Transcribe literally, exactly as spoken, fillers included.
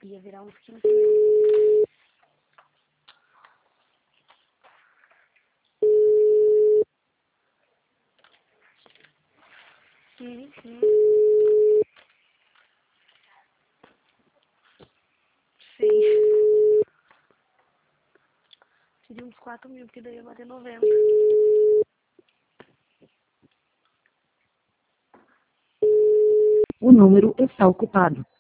Ia virar uns quinze mil. Uhum. Sim. Seria uns quatro mil, porque daí ia bater noventa. O número está ocupado.